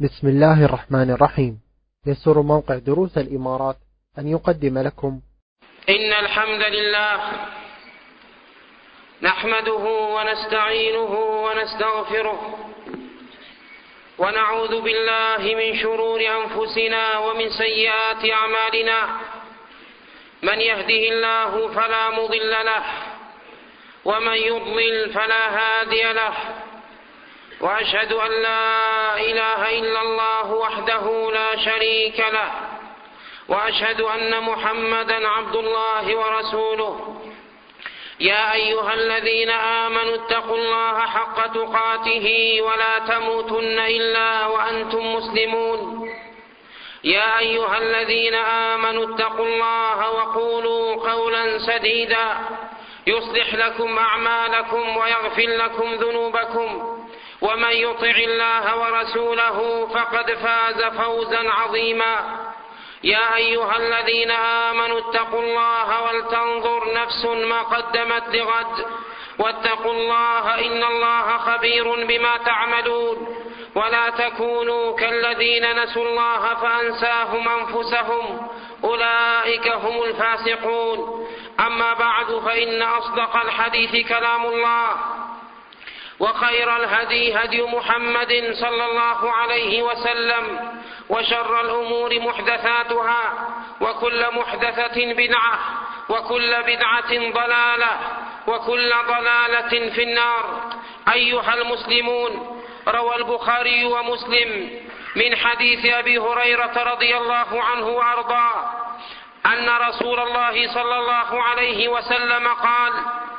بسم الله الرحمن الرحيم. يسر موقع دروس الإمارات أن يقدم لكم إن الحمد لله نحمده ونستعينه ونستغفره ونعوذ بالله من شرور أنفسنا ومن سيئات أعمالنا. من يهده الله فلا مضل له ومن يضلل فلا هادي له، وأشهد أن لا إله إلا الله وحده لا شريك له، وأشهد أن محمدا عبد الله ورسوله. يا أيها الذين آمنوا اتقوا الله حق تقاته ولا تموتن إلا وأنتم مسلمون. يا أيها الذين آمنوا اتقوا الله وقولوا قولا سديدا يصلح لكم أعمالكم ويغفر لكم ذنوبكم، ومن يطع الله ورسوله فقد فاز فوزا عظيما. يا أيها الذين آمنوا اتقوا الله ولتنظر نفس ما قدمت لغد، واتقوا الله إن الله خبير بما تعملون. ولا تكونوا كالذين نسوا الله فأنساهم أنفسهم، أولئك هم الفاسقون. أما بعد، فإن أصدق الحديث كلام الله، وخير الهدي هدي محمد صلى الله عليه وسلم، وشر الأمور محدثاتها، وكل محدثة بدعة، وكل بدعة ضلالة، وكل ضلالة في النار. أيها المسلمون، روى البخاري ومسلم من حديث أبي هريرة رضي الله عنه وأرضاه أن رسول الله صلى الله عليه وسلم قال: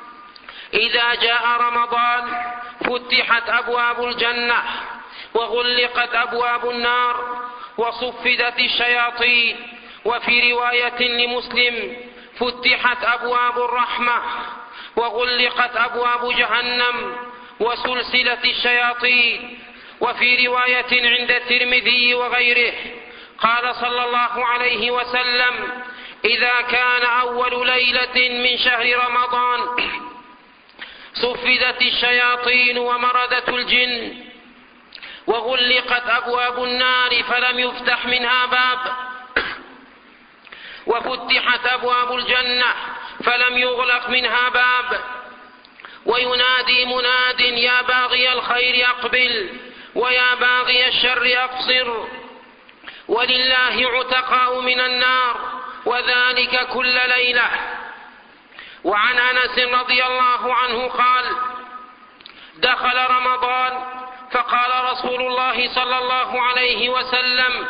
إذا جاء رمضان فتحت أبواب الجنة وغلقت أبواب النار وصفدت الشياطين. وفي رواية لمسلم: فتحت أبواب الرحمة وغلقت أبواب جهنم وسلسلت الشياطين. وفي رواية عند الترمذي وغيره قال صلى الله عليه وسلم: إذا كان أول ليلة من شهر رمضان صفدت الشياطين ومردت الجن وغلقت أبواب النار فلم يفتح منها باب، وفتحت أبواب الجنة فلم يغلق منها باب. وينادي مناد: يا باغي الخير أقبل، ويا باغي الشر أقصر. ولله عتقاء من النار، وذلك كل ليلة. وعن أنس رضي الله عنه قال: دخل رمضان فقال رسول الله صلى الله عليه وسلم: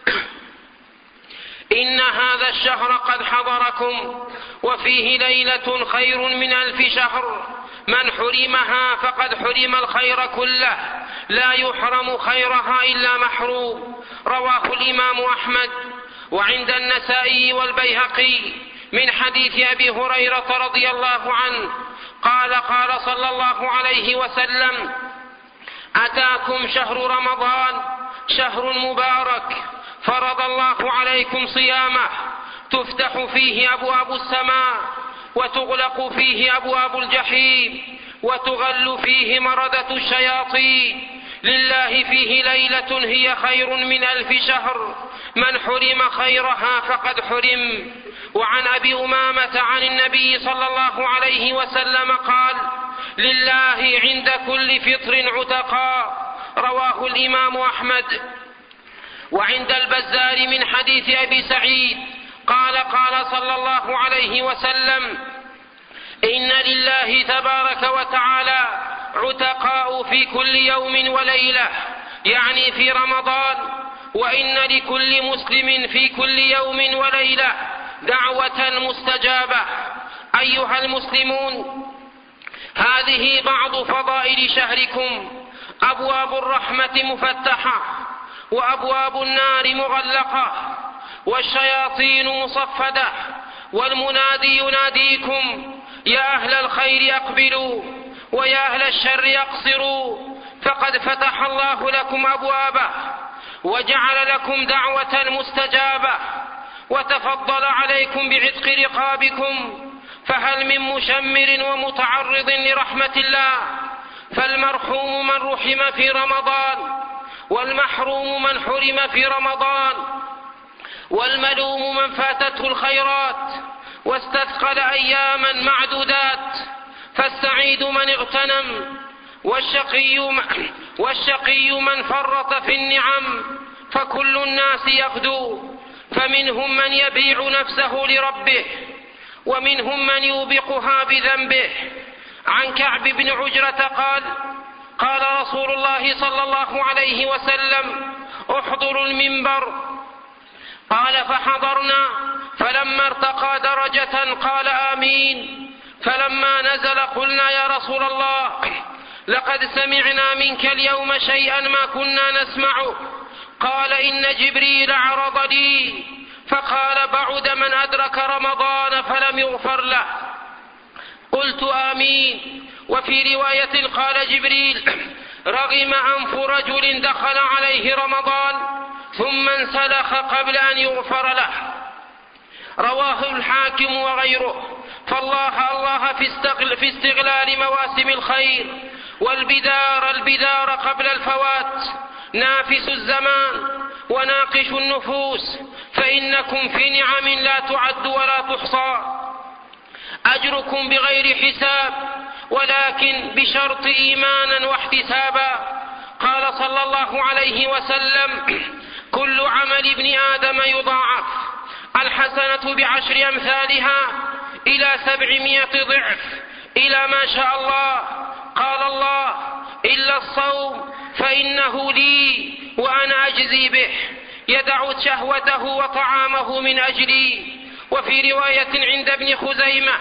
إن هذا الشهر قد حضركم، وفيه ليلة خير من 1000 شهر، من حرمها فقد حرم الخير كله، لا يحرم خيرها إلا محروم. رواه الإمام أحمد. وعند النسائي والبيهقي من حديث أبي هريرة رضي الله عنه قال: قال صلى الله عليه وسلم: أتاكم شهر رمضان، شهر مبارك، فرض الله عليكم صيامه، تفتح فيه أبواب السماء، وتغلق فيه أبواب الجحيم، وتغل فيه مردة الشياطين. لله فيه ليلة هي خير من 1000 شهر، من حرم خيرها فقد حرم. وعن أبي أمامة عن النبي صلى الله عليه وسلم قال: لله عند كل فطر عتقاء. رواه الإمام أحمد. وعند البزار من حديث أبي سعيد قال: قال صلى الله عليه وسلم: إن لله تبارك وتعالى عتقاء في كل يوم وليلة، يعني في رمضان، وإن لكل مسلم في كل يوم وليلة دعوة مستجابة. أيها المسلمون، هذه بعض فضائل شهركم: أبواب الرحمة مفتحة، وأبواب النار مغلقة، والشياطين مصفدة، والمنادي يناديكم: يا أهل الخير أقبلوا، ويا أهل الشر أقصروا. فقد فتح الله لكم أبوابه، وجعل لكم دعوة مستجابة، وتفضل عليكم بعتق رقابكم. فهل من مشمر ومتعرض لرحمة الله؟ فالمرحوم من رحم في رمضان، والمحروم من حرم في رمضان، والملوم من فاتته الخيرات واستثقل أياما معدودات، فالسعيد من اغتنم، والشقي من فرط في النعم. فكل الناس يغدو، فمنهم من يبيع نفسه لربه، ومنهم من يوبقها بذنبه. عن كعب بن عجرة قال: قال رسول الله صلى الله عليه وسلم: احضروا المنبر. قال: فحضرنا، فلما ارتقى درجة قال: آمين. فلما نزل قلنا: يا رسول الله، لقد سمعنا منك اليوم شيئا ما كنا نسمعه. قال: إن جبريل عرض لي فقال: بعد من أدرك رمضان فلم يغفر له. قلت: آمين. وفي رواية قال جبريل: رغم أنف رجل دخل عليه رمضان ثم انسلخ قبل أن يغفر له. رواه الحاكم وغيره. فالله في استغلال مواسم الخير، والبدار قبل الفوات، نافس الزمان وناقش النفوس، فإنكم في نعم لا تعد ولا تحصى. أجركم بغير حساب، ولكن بشرط إيمانا واحتسابا. قال صلى الله عليه وسلم: كل عمل ابن آدم يضاعف، الحسنة ب10 أمثالها إلى 700 ضعف، إلى ما شاء الله. قال الله: إلا الصوم فإنه لي وأنا أجزي به، يدع شهوته وطعامه من أجلي. وفي رواية عند ابن خزيمة: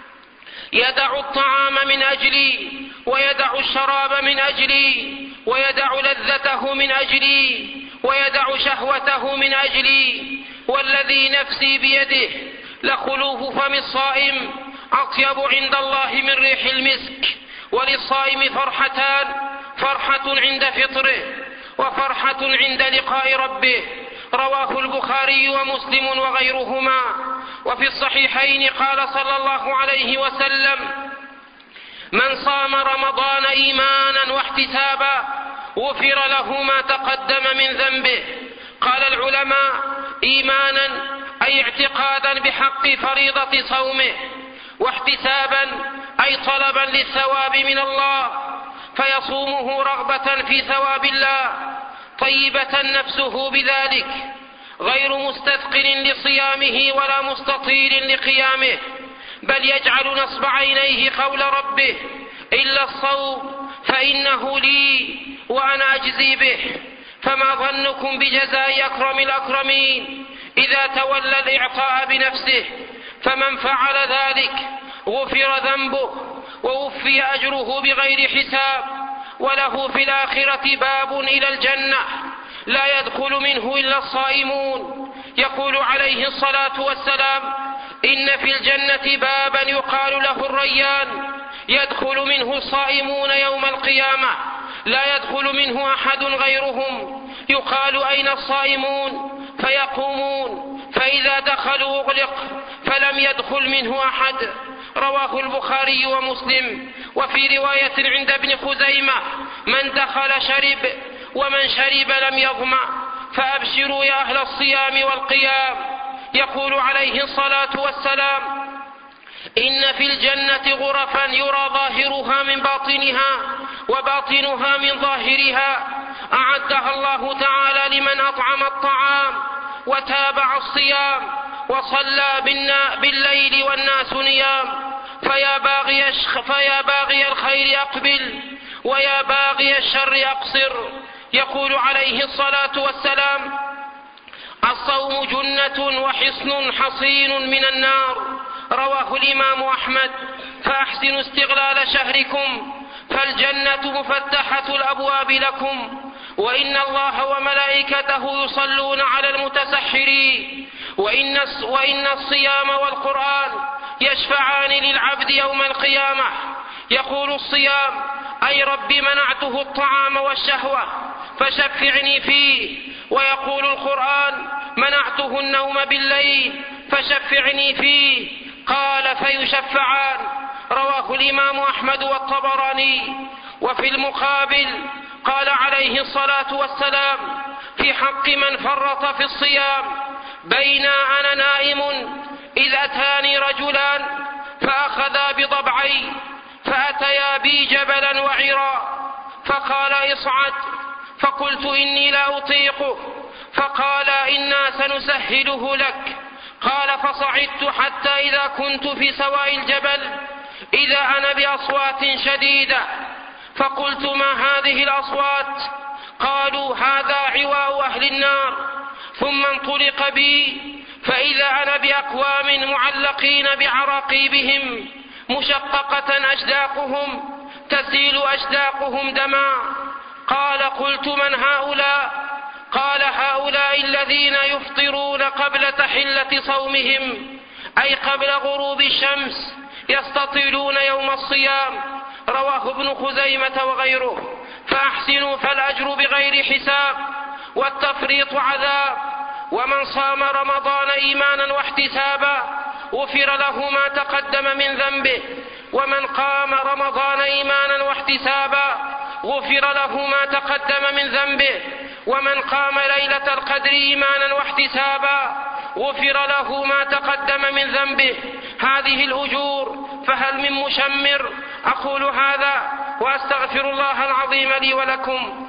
يدع الطعام من أجلي، ويدع الشراب من أجلي، ويدع لذته من أجلي، ويدع شهوته من أجلي. والذي نفسي بيده لخلوف فم الصائم أطيب عند الله من ريح المسك. وللصائم فرحتان: فرحة عند فطره، وفرحة عند لقاء ربه. رواه البخاري ومسلم وغيرهما. وفي الصحيحين قال صلى الله عليه وسلم: من صام رمضان إيمانا واحتسابا غفر له ما تقدم من ذنبه. قال العلماء: إيمانا أي اعتقادا بحق فريضة صومه، واحتسابا أي طلبا للثواب من الله، فيصومه رغبة في ثواب الله، طيبة نفسه بذلك، غير مستثقل لصيامه ولا مستطيل لقيامه، بل يجعل نصب عينيه قول ربه: إلا الصوم فإنه لي وأنا أجزي به. فما ظنكم بجزاء أكرم الأكرمين إذا تولى الإعطاء بنفسه؟ فمن فعل ذلك غفر ذنبه ووفي أجره بغير حساب، وله في الآخرة باب إلى الجنة لا يدخل منه إلا الصائمون. يقول عليه الصلاة والسلام: إن في الجنة بابا يقال له الريان، يدخل منه الصائمون يوم القيامة، لا يدخل منه أحد غيرهم. يقال: أين الصائمون؟ فيقومون، فإذا دخلوا أغلق، فلم يدخل منه أحد. رواه البخاري ومسلم. وفي رواية عند ابن خزيمة: من دخل شرب، ومن شرب لم يظمأ، فأبشروا يا أهل الصيام والقيام. يقول عليه الصلاة والسلام: إن في الجنة غرفا يرى ظاهرها من باطنها وباطنها من ظاهرها، أعدها الله تعالى لمن أطعم الطعام وتابع الصيام وصلى بالليل والناس نيام. فيا باغي الخير أقبل، ويا باغي الشر أقصر. يقول عليه الصلاة والسلام: الصوم جنة وحصن حصين من النار. رواه الإمام أحمد. فأحسنوا استغلال شهركم، فالجنة مفتحة الأبواب لكم، وإن الله وملائكته يصلون على المتسحرين، وإن الصيام والقرآن يشفعان للعبد يوم القيامة. يقول الصيام: أي رب منعته الطعام والشهوة فشفعني فيه. ويقول القرآن: منعته النوم بالليل فشفعني فيه. قال: فيشفعان. رواه الإمام أحمد والطبراني. وفي المقابل قال عليه الصلاة والسلام في حق من فرط في الصيام: بين أنا نائم إذ أتاني رجلان فأخذا بضبعي فأتيا بي جبلا وعرا فقال: اصعد. فقلت: إني لا أطيقه. فقال: إنا سنسهله لك. قال: فصعدت حتى إذا كنت في سواء الجبل إذا أنا بأصوات شديدة، فقلت: ما هذه الأصوات؟ قالوا: هذا عواء أهل النار. ثم انطلق بي فإذا أنا بأقوام معلقين بعراقيبهم مشققة أشداقهم تسيل أشداقهم دما. قال: قلت: من هؤلاء؟ قال: هؤلاء الذين يفطرون قبل تحلة صومهم، أي قبل غروب الشمس، يستطيلون يوم الصيام. رواه ابن خزيمة وغيره. فأحسنوا فالأجر بغير حساب، والتفريط عذاب. ومن صام رمضان إيمانا واحتسابا غفر له ما تقدم من ذنبه، ومن قام رمضان إيمانا واحتسابا غفر له ما تقدم من ذنبه، ومن قام ليلة القدر إيمانا واحتسابا غفر له ما تقدم من ذنبه. هذه الأجور، فهل من مشمر؟ أقول هذا وأستغفر الله العظيم لي ولكم.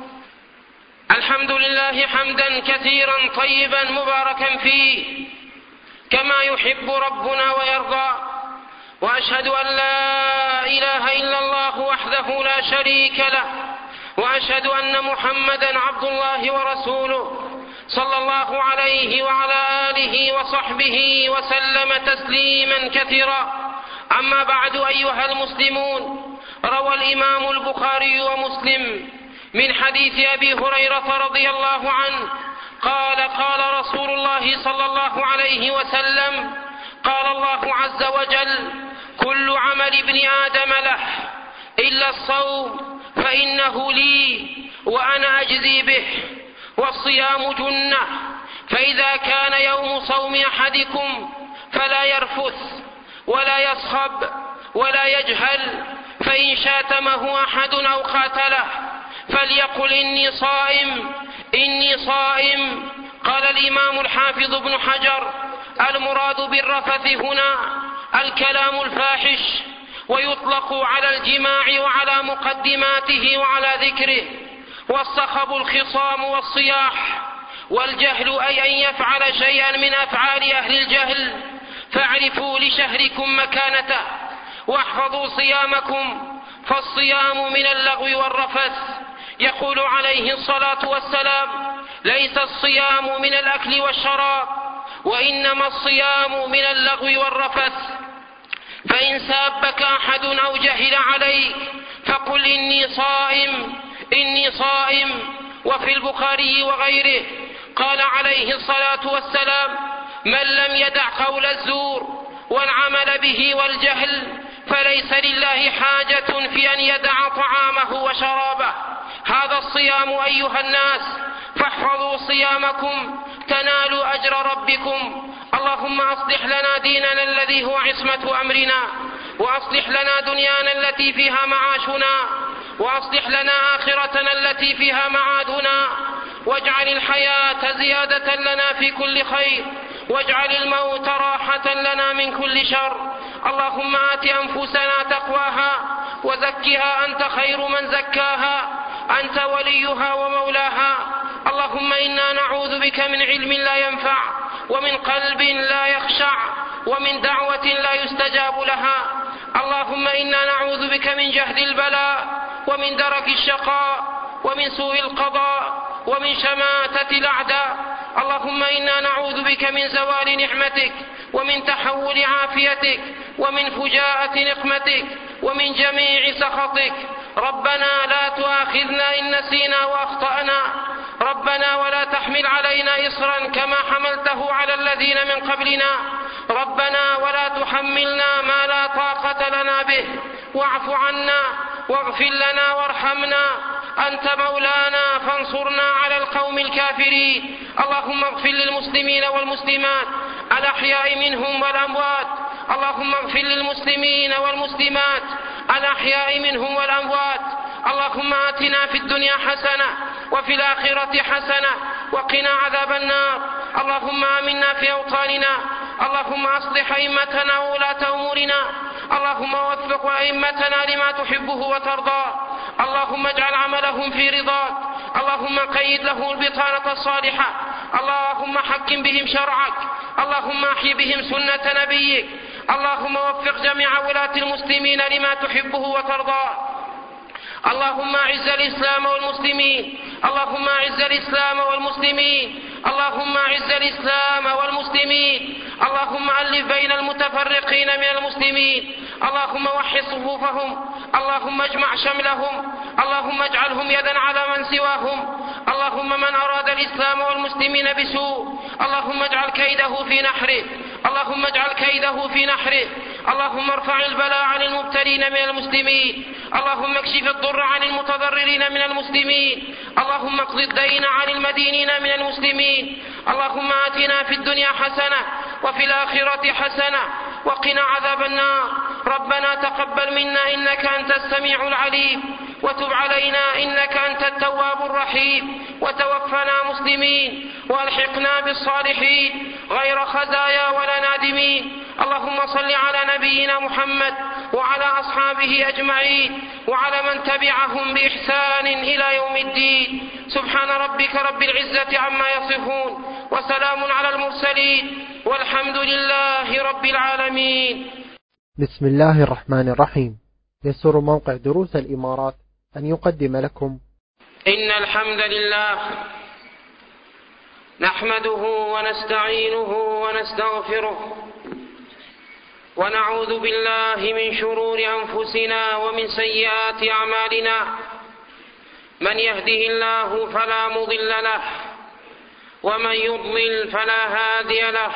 الحمد لله حمدا كثيرا طيبا مباركا فيه كما يحب ربنا ويرضى، وأشهد أن لا إله إلا الله وحده لا شريك له، وأشهد أن محمدا عبد الله ورسوله صلى الله عليه وعلى آله وصحبه وسلم تسليما كثيرا. أما بعد أيها المسلمون، روى الإمام البخاري ومسلم من حديث أبي هريرة رضي الله عنه قال: قال رسول الله صلى الله عليه وسلم: قال الله عز وجل: كل عمل ابن آدم له إلا الصوم فإنه لي وأنا أجزي به، والصيام جنة، فإذا كان يوم صوم أحدكم فلا يرفث ولا يصخب ولا يجهل، فإن شاتمه أحد أو قاتله فليقل: إني صائم إني صائم. قال الإمام الحافظ ابن حجر: المراد بالرفث هنا الكلام الفاحش، ويطلق على الجماع وعلى مقدماته وعلى ذكره. والصخب الخصام والصياح. والجهل أي أن يفعل شيئا من أفعال أهل الجهل. فاعرفوا لشهركم مكانته واحفظوا صيامكم، فالصيام من اللغو والرفث. يقول عليه الصلاة والسلام: ليس الصيام من الأكل والشراب، وإنما الصيام من اللغو والرفث. فإن سابك أحد أو جهل عليك فقل: إني صائم إني صائم. وفي البخاري وغيره قال عليه الصلاة والسلام: من لم يدع قول الزور والعمل به والجهل فليس لله حاجة في أن يدع طعامه وشرابه. هذا الصيام أيها الناس، فاحفظوا صيامكم تنالوا أجر ربكم. اللهم أصلح لنا ديننا الذي هو عصمة أمرنا، وأصلح لنا دنيانا التي فيها معاشنا، وأصلح لنا آخرتنا التي فيها معادنا، واجعل الحياة زيادة لنا في كل خير، واجعل الموت راحة لنا من كل شر. اللهم آت أنفسنا تقواها وزكها أنت خير من زكاها، أنت وليها ومولاها. اللهم إنا نعوذ بك من علم لا ينفع، ومن قلب لا يخشع، ومن دعوة لا يستجاب لها. اللهم إنا نعوذ بك من جهد البلاء، ومن درك الشقاء، ومن سوء القضاء، ومن شماتة الأعداء. اللهم إنا نعوذ بك من زوال نعمتك، ومن تحول عافيتك، ومن فجاءة نقمتك، ومن جميع سخطك. ربنا لا تؤاخذنا إن نسينا وأخطأنا، ربنا ولا تحمل علينا إصرا كما حملته على الذين من قبلنا، ربنا ولا تحملنا ما لا طاقة لنا به، واعف عنا واغفر لنا وارحمنا، أنت مولانا فانصرنا على القوم الكافرين. اللهم اغفر للمسلمين والمسلمات الأحياء منهم والأموات، اللهم اغفر للمسلمين والمسلمات الأحياء منهم والأموات، اللهم آتنا في الدنيا حسنة وفي الآخرة حسنة وقنا عذاب النار. اللهم آمنا في أوطاننا. اللهم أصلح أئمتنا وولاة أمورنا. اللهم وفق أئمتنا لما تحبه وترضى. اللهم اجعل عملهم في رضاك. اللهم قيد له البطانة الصالحة. اللهم حكم بهم شرعك. اللهم احي بهم سنة نبيك. اللهم وفق جميع ولاة المسلمين لما تحبه وترضى. اللهم أعز الإسلام والمسلمين. اللهم أعز الإسلام والمسلمين. اللهم أعز الإسلام والمسلمين. اللهم ألف بين المتفرقين من المسلمين. اللهم وحد صفوفهم. اللهم اجمع شملهم. اللهم اجعلهم يدا على من سواهم. اللهم من أراد الإسلام والمسلمين بسوء اللهم اجعل كيده في نحره. اللهم اجعل كيده في نحره. اللهم ارفع البلاء عن المبتلين من المسلمين. اللهم اكشف الضر عن المتضررين من المسلمين. اللهم اقض الدين عن المدينين من المسلمين. اللهم آتنا في الدنيا حسنة وفي الآخرة حسنة وقنا عذاب النار. ربنا تقبل منا إنك أنت السميع العليم وتب علينا إنك أنت التواب الرحيم وتوفنا مسلمين والحقنا بالصالحين غير خزايا ولا نادمين. اللهم صل على نبينا محمد وعلى أصحابه أجمعين وعلى من تبعهم بإحسان إلى يوم الدين. سبحان ربك رب العزة عما يصفون وسلام على المرسلين والحمد لله رب العالمين. بسم الله الرحمن الرحيم. يسر موقع دروس الإمارات أن يقدم لكم إن الحمد لله نحمده ونستعينه ونستغفره ونعوذ بالله من شرور أنفسنا ومن سيئات أعمالنا. من يهده الله فلا مضل له ومن يضلل فلا هادي له.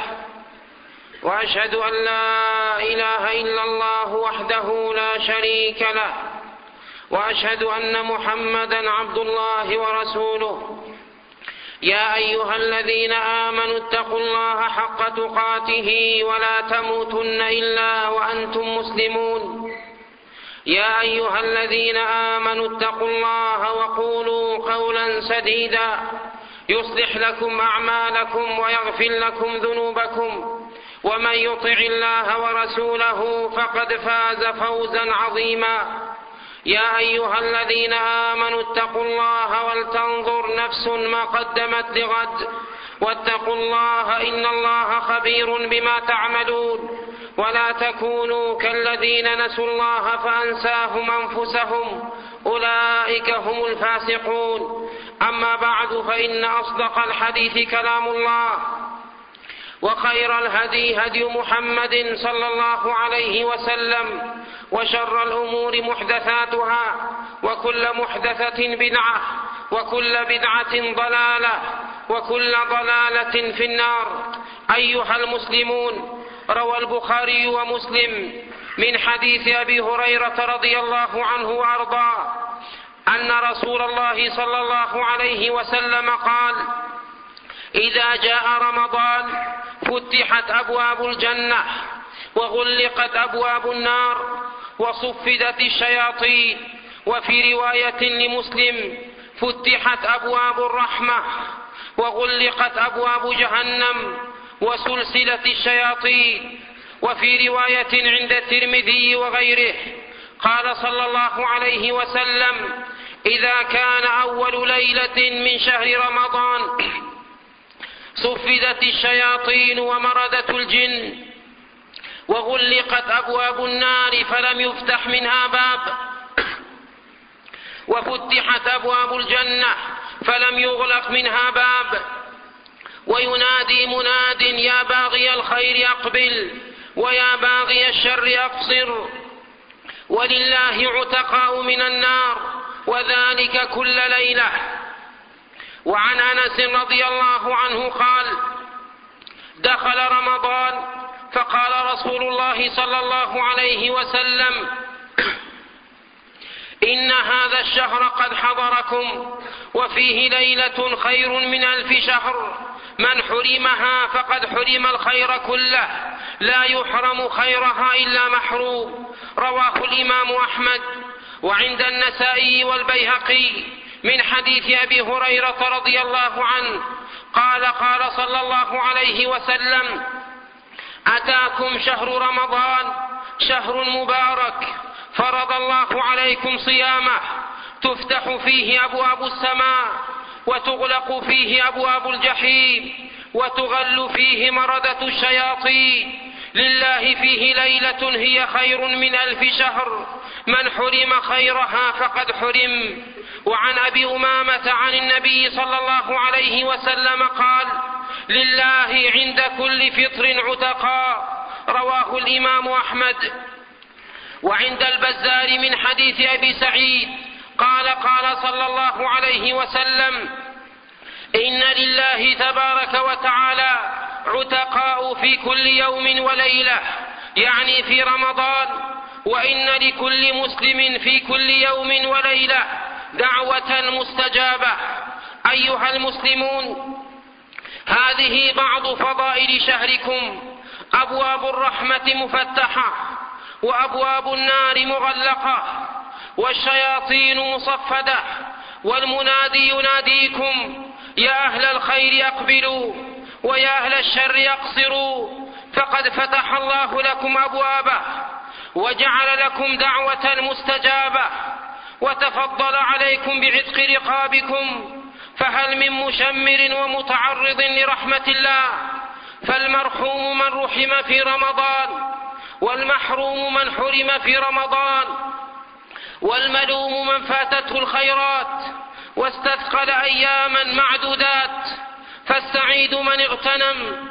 وأشهد أن لا إله إلا الله وحده لا شريك له وأشهد أن محمدا عبد الله ورسوله. يا أيها الذين آمنوا اتقوا الله حق تقاته ولا تموتن إلا وأنتم مسلمون. يا أيها الذين آمنوا اتقوا الله وقولوا قولا سديدا يصلح لكم أعمالكم ويغفر لكم ذنوبكم ومن يطع الله ورسوله فقد فاز فوزا عظيما. يا أيها الذين آمنوا اتقوا الله ولتنظر نفس ما قدمت لغد واتقوا الله إن الله خبير بما تعملون. ولا تكونوا كالذين نسوا الله فأنساهم أنفسهم أولئك هم الفاسقون. أما بعد فإن أصدق الحديث كلام الله وخير الهدي هدي محمد صلى الله عليه وسلم وشر الأمور محدثاتها وكل محدثة بدعة وكل بدعة ضلالة وكل ضلالة في النار. أيها المسلمون، روى البخاري ومسلم من حديث أبي هريرة رضي الله عنه وأرضاه أن رسول الله صلى الله عليه وسلم قال: إذا جاء رمضان فتحت أبواب الجنة وغلقت أبواب النار وصفدت الشياطين. وفي رواية لمسلم: فتحت أبواب الرحمة وغلقت أبواب جهنم وسلسلة الشياطين. وفي رواية عند الترمذي وغيره قال صلى الله عليه وسلم: إذا كان أول ليلة من شهر رمضان صفدت الشياطين ومردت الجن وغلقت أبواب النار فلم يفتح منها باب وفتحت أبواب الجنة فلم يغلق منها باب. وينادي مناد: يا باغي الخير أقبل ويا باغي الشر أقصر. ولله عتقاء من النار وذلك كل ليلة. وعن أنس رضي الله عنه قال: دخل رمضان فقال رسول الله صلى الله عليه وسلم: إن هذا الشهر قد حضركم وفيه ليلة خير من 1000 شهر، من حرمها فقد حرم الخير كله، لا يحرم خيرها إلا محروم. رواه الإمام أحمد. وعند النسائي والبيهقي من حديث أبي هريرة رضي الله عنه قال قال صلى الله عليه وسلم: أتاكم شهر رمضان شهر مبارك فرض الله عليكم صيامه، تفتح فيه أبواب السماء وتغلق فيه أبواب الجحيم وتغل فيه مردة الشياطين، لله فيه ليلة هي خير من 1000 شهر، من حرم خيرها فقد حرم. وعن أبي أمامة عن النبي صلى الله عليه وسلم قال: لله عند كل فطر عتقاء، رواه الإمام أحمد. وعند البزار من حديث أبي سعيد قال قال صلى الله عليه وسلم: إن لله تبارك وتعالى عتقاء في كل يوم وليلة، يعني في رمضان، وإن لكل مسلم في كل يوم وليلة دعوة مستجابة. أيها المسلمون، هذه بعض فضائل شهركم: أبواب الرحمة مفتحة، وأبواب النار مغلقة، والشياطين مصفدة، والمنادي يناديكم: يا أهل الخير أقبلوا ويا أهل الشر أقصروا، فقد فتح الله لكم أبوابه وجعل لكم دعوة مستجابة، وتفضل عليكم بعتق رقابكم، فهل من مشمر ومتعرض لرحمة الله؟ فالمرحوم من رحم في رمضان، والمحروم من حرم في رمضان، والملوم من فاتته الخيرات واستثقل أياما معدودات، فالسعيد من اغتنم،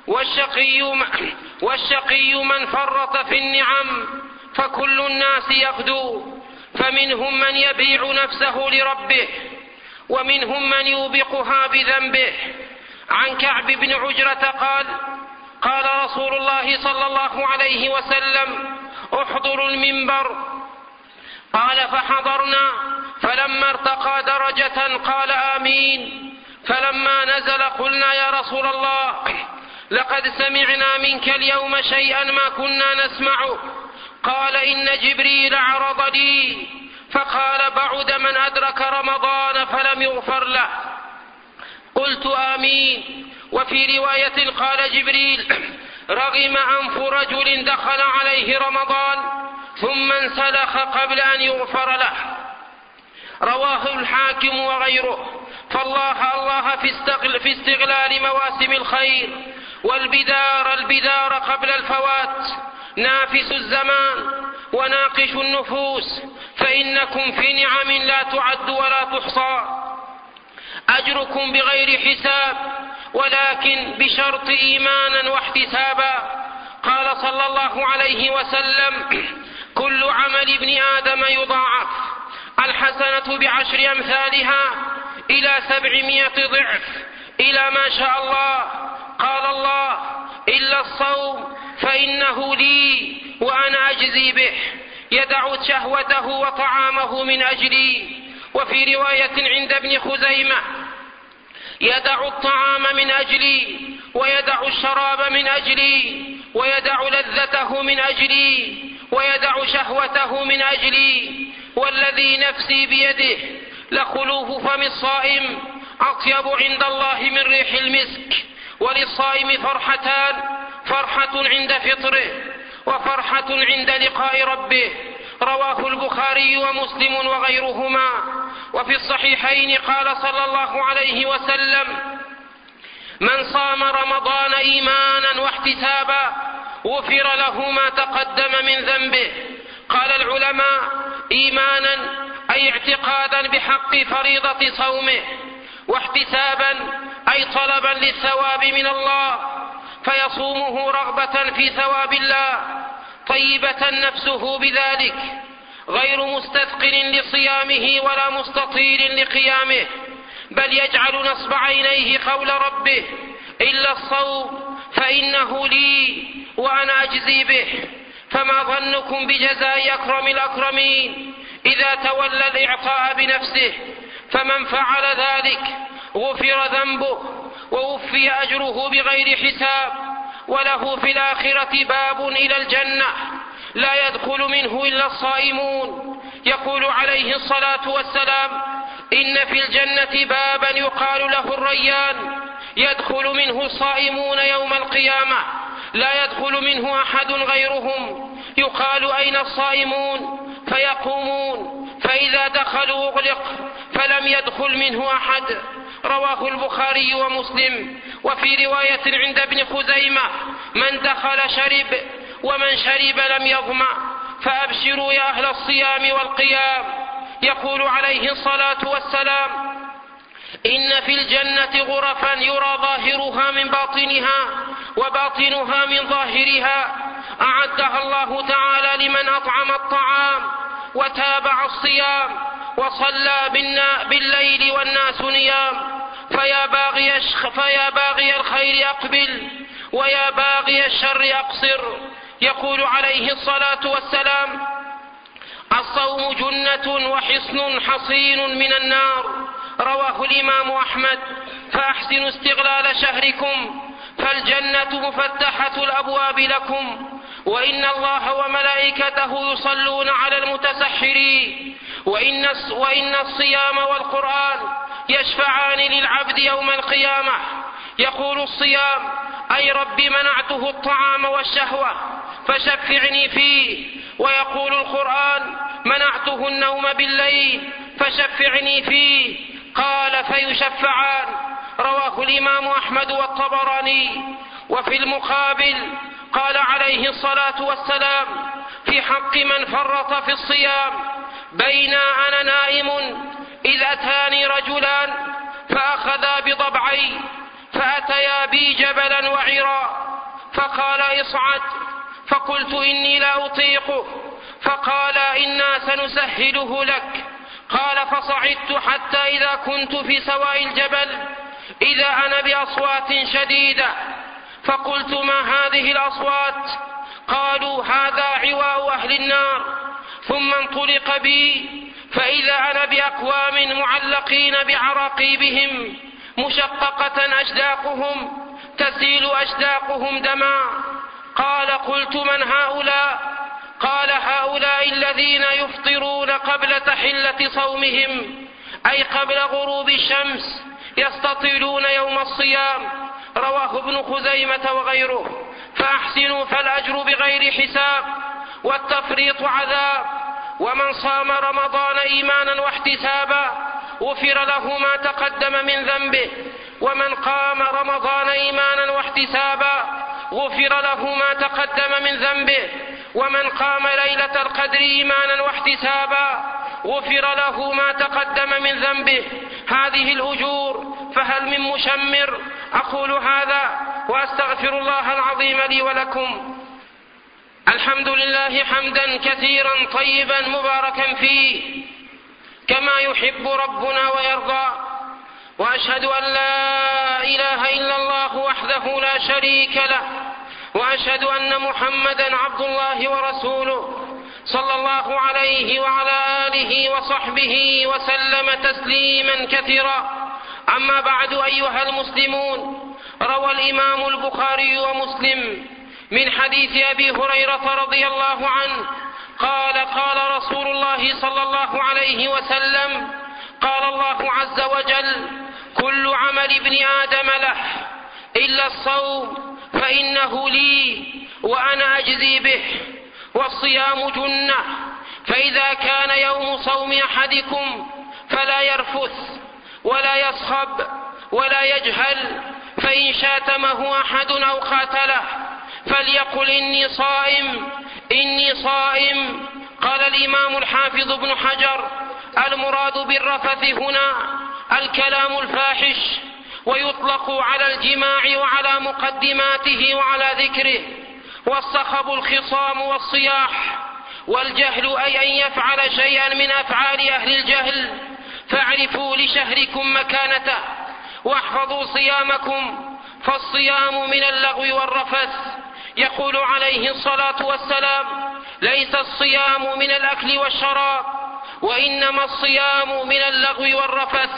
والشقي من فرط في النعم، فكل الناس يغدو، فمنهم من يبيع نفسه لربه، ومنهم من يوبقها بذنبه. عن كعب بن عجرة قال: قال رسول الله صلى الله عليه وسلم: احضروا المنبر. قال: فحضرنا، فلما ارتقى درجة قال: آمين. فلما نزل قلنا: يا رسول الله، لقد سمعنا منك اليوم شيئا ما كنا نسمعه. قال: إن جبريل عرض لي فقال: بعد من أدرك رمضان فلم يغفر له. قلت: آمين. وفي رواية قال جبريل: رغم أنف رجل دخل عليه رمضان ثم انسلخ قبل أن يغفر له. رواه الحاكم وغيره. فالله في استغلال مواسم الخير، والبدار قبل الفوات، نافس الزمان وناقش النفوس، فإنكم في نعم لا تعد ولا تحصى، أجركم بغير حساب، ولكن بشرط إيمانا واحتسابا. قال صلى الله عليه وسلم: كل عمل ابن آدم يضاعف، الحسنة ب10 أمثالها إلى 700 ضعف، إلى ما شاء الله. قال الله: إلا الصوم فإنه لي وأنا أجزي به، يدع شهوته وطعامه من أجلي. وفي رواية عند ابن خزيمة: يدع الطعام من أجلي، ويدع الشراب من أجلي، ويدع لذته من أجلي، ويدع شهوته من أجلي، والذي نفسي بيده لخلوف فم الصائم أطيب عند الله من ريح المسك. وللصائم فرحتان: فرحة عند فطره، وفرحة عند لقاء ربه. رواه البخاري ومسلم وغيرهما. وفي الصحيحين قال صلى الله عليه وسلم: من صام رمضان إيمانا واحتسابا غفر له ما تقدم من ذنبه. قال العلماء: إيمانا أي اعتقادا بحق فريضة صومه، واحتسابا أي طلبا للثواب من الله، فيصومه رغبة في ثواب الله، طيبة نفسه بذلك، غير مستثقل لصيامه ولا مستطيل لقيامه، بل يجعل نصب عينيه قول ربه: إلا الصوم فإنه لي وأنا أجزي به. فما ظنكم بجزاء أكرم الأكرمين إذا تولى الإعطاء بنفسه؟ فمن فعل ذلك غفر ذنبه ووفي أجره بغير حساب، وله في الآخرة باب إلى الجنة لا يدخل منه إلا الصائمون، يقول عليه الصلاة والسلام: إن في الجنة بابا يقال له الريان، يدخل منه الصائمون يوم القيامة، لا يدخل منه أحد غيرهم. يقال: أين الصائمون؟ فيقومون، فإذا دخلوا أغلق، فلم يدخل منه أحد. رواه البخاري ومسلم. وفي رواية عند ابن خزيمة: من دخل شرب، ومن شرب لم يظمأ، فأبشروا يا أهل الصيام والقيام. يقول عليه الصلاة والسلام: إن في الجنة غرفا يرى ظاهرها من باطنها وباطنها من ظاهرها، أعدها الله تعالى لمن أطعم الطعام وتابع الصيام وصلى بالليل والناس نيام. فيا باغي الخير أقبل، ويا باغي الشر أقصر. يقول عليه الصلاة والسلام: الصوم جنة وحصن حصين من النار. رواه الإمام أحمد. فأحسنوا استغلال شهركم، فالجنة مفتحة الأبواب لكم، وإن الله وملائكته يصلون على المتسحرين، وإن الصيام والقرآن يشفعان للعبد يوم القيامة. يقول الصيام: أي رب منعته الطعام والشهوة فشفعني فيه. ويقول القرآن: منعته النوم بالليل فشفعني فيه. قال: فيشفعان. رواه الإمام أحمد والطبراني. وفي المقابل قال عليه الصلاة والسلام في حق من فرط في الصيام: بين أنا نائم إذ أتاني رجلان فأخذا بضبعي فأتيا بي جبلا وعرا، فقال: اصعد. فقلت: إني لا أطيقه. فقال: إنا سنسهله لك. قال: فصعدت حتى إذا كنت في سواء الجبل إذا أنا بأصوات شديدة، فقلت: ما هذه الأصوات؟ قالوا: هذا عواء أهل النار. ثم انطلق بي فإذا أنا بأقوام معلقين بعراقيبهم مشققة أشداقهم تسيل أشداقهم دما. قال: قلت: من هؤلاء؟ قال: هؤلاء الذين يفطرون قبل تحلة صومهم، أي قبل غروب الشمس، يستطيلون يوم الصيام. رواه ابن خزيمة وغيره. فأحسنوا فالأجر بغير حساب، والتفريط عذاب. ومن صام رمضان إيمانا واحتسابا غفر له ما تقدم من ذنبه، ومن قام رمضان إيمانا واحتسابا غفر له ما تقدم من ذنبه، ومن قام ليلة القدر إيمانا واحتسابا غفر له ما تقدم من ذنبه. هذه الأجور، فهل من مشمر؟ أقول هذا وأستغفر الله العظيم لي ولكم. الحمد لله حمدا كثيرا طيبا مباركا فيه كما يحب ربنا ويرضى، وأشهد أن لا إله إلا الله وحده لا شريك له، وأشهد أن محمدا عبد الله ورسوله صلى الله عليه وعلى آله وصحبه وسلم تسليما كثيرا. أما بعد أيها المسلمون، روى الإمام البخاري ومسلم من حديث أبي هريرة رضي الله عنه قال: قال رسول الله صلى الله عليه وسلم: قال الله عز وجل: كل عمل ابن آدم له إلا الصوم فإنه لي وأنا أجزي به، والصيام جنة، فإذا كان يوم صوم أحدكم فلا يرفث ولا يصخب ولا يجهل، فإن شاتمه أحد أو قاتله فليقل: إني صائم إني صائم. قال الإمام الحافظ ابن حجر: المراد بالرفث هنا الكلام الفاحش، ويطلق على الجماع وعلى مقدماته وعلى ذكره. والصخب الخصام والصياح. والجهل أي أن يفعل شيئا من أفعال أهل الجهل. فاعرفوا لشهركم مكانته واحفظوا صيامكم، فالصيام من اللغو والرفث. يقول عليه الصلاة والسلام: ليس الصيام من الأكل والشراب، وإنما الصيام من اللغو والرفث.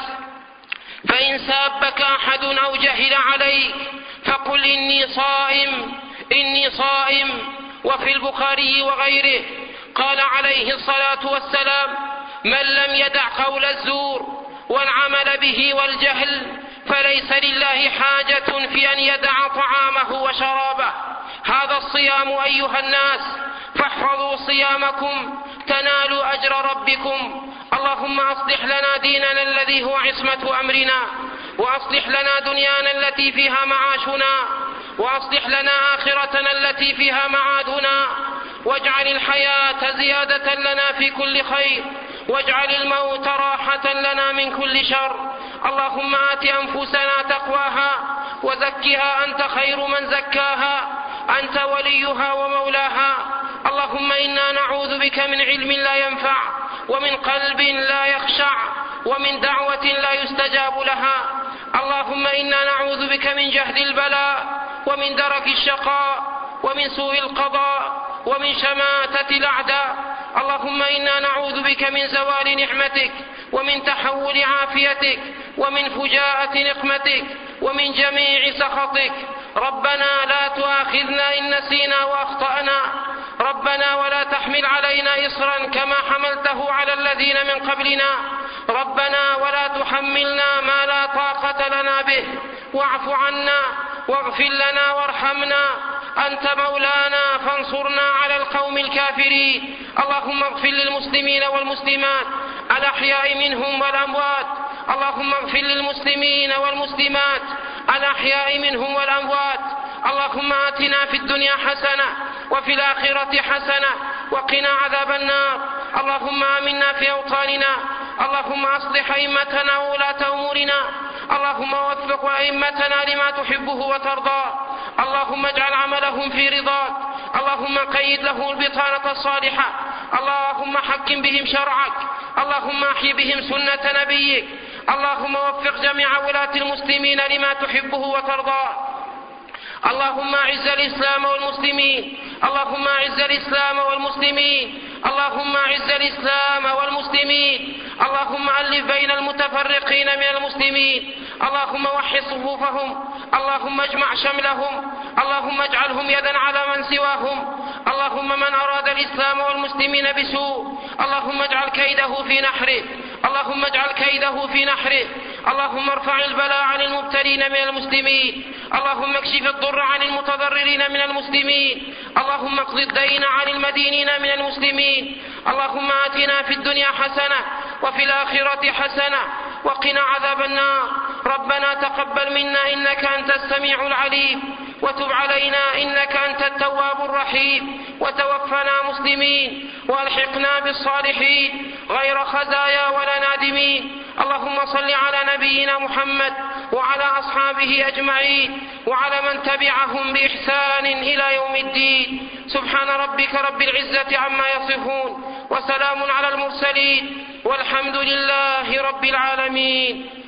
فإن سابك أحد أو جهل عليك فقل: إني صائم إني صائم. وفي البخاري وغيره قال عليه الصلاة والسلام: من لم يدع قول الزور والعمل به والجهل فليس لله حاجة في أن يدع طعامه وشرابه. هذا الصيام أيها الناس، فاحفظوا صيامكم تنالوا أجر ربكم. اللهم أصلح لنا ديننا الذي هو عصمة أمرنا، وأصلح لنا دنيانا التي فيها معاشنا، وأصلح لنا آخرتنا التي فيها معادنا، واجعل الحياة زيادة لنا في كل خير، واجعل الموت راحة لنا من كل شر. اللهم آت أنفسنا تقواها وزكها أنت خير من زكاها، أنت وليها ومولاها. اللهم إنا نعوذ بك من علم لا ينفع، ومن قلب لا يخشع، ومن دعوة لا يستجاب لها. اللهم إنا نعوذ بك من جهد البلاء، ومن درك الشقاء، ومن سوء القضاء، ومن شماتة الأعداء. اللهم إنا نعوذ بك من زوال نعمتك، ومن تحول عافيتك، ومن فجاءة نقمتك، ومن جميع سخطك. ربنا لا تؤاخذنا إن نسينا وأخطأنا، ربنا ولا تحمل علينا إصرا كما حملته على الذين من قبلنا، ربنا ولا تحملنا ما لا طاقة لنا به، واعف عنا واغفر لنا وارحمنا، أنت مولانا فانصرنا على القوم الكافرين. اللهم اغفر للمسلمين والمسلمات الأحياء منهم والأموات، اللهم اغفر للمسلمين والمسلمات الأحياء منهم والأموات. اللهم آتنا في الدنيا حسنة وفي الآخرة حسنة وقنا عذاب النار. اللهم آمنا في أوطاننا، اللهم أصلح أئمتنا وولاة أمورنا، اللهم وفق أئمتنا لما تحبه وترضى، اللهم اجعل عملهم في رضاك، اللهم قيد له البطانة الصالحة، اللهم حكم بهم شرعك، اللهم احي بهم سنة نبيك، اللهم وفق جميع ولاة المسلمين لما تحبه وترضى. اللهم أعز الإسلام والمسلمين، اللهم أعز الإسلام والمسلمين، اللهم أعز الإسلام والمسلمين، اللهم ألف بين المتفرقين من المسلمين، اللهم وحد صفوفهم، اللهم اجمع شملهم، اللهم اجعلهم يدا على من سواهم. اللهم من أراد الإسلام والمسلمين بسوء اللهم اجعل كيده في نحره، اللهم اجعل كيده في نحره. اللهم ارفع البلاء عن المبتلين من المسلمين، اللهم اكشف الضر عن المتضررين من المسلمين، اللهم اقض الدين عن المدينين من المسلمين. اللهم آتنا في الدنيا حسنة وفي الآخرة حسنة وقنا عذاب النار. ربنا تقبل منا إنك أنت السميع العليم، وتب علينا إنك أنت التواب الرحيم، وتوفنا مسلمين والحقنا بالصالحين غير خزايا ولا نادمين. اللهم صل على نبينا محمد وعلى أصحابه أجمعين وعلى من تبعهم بإحسان إلى يوم الدين. سبحان ربك رب العزة عما يصفون، وسلام على المرسلين، والحمد لله رب العالمين.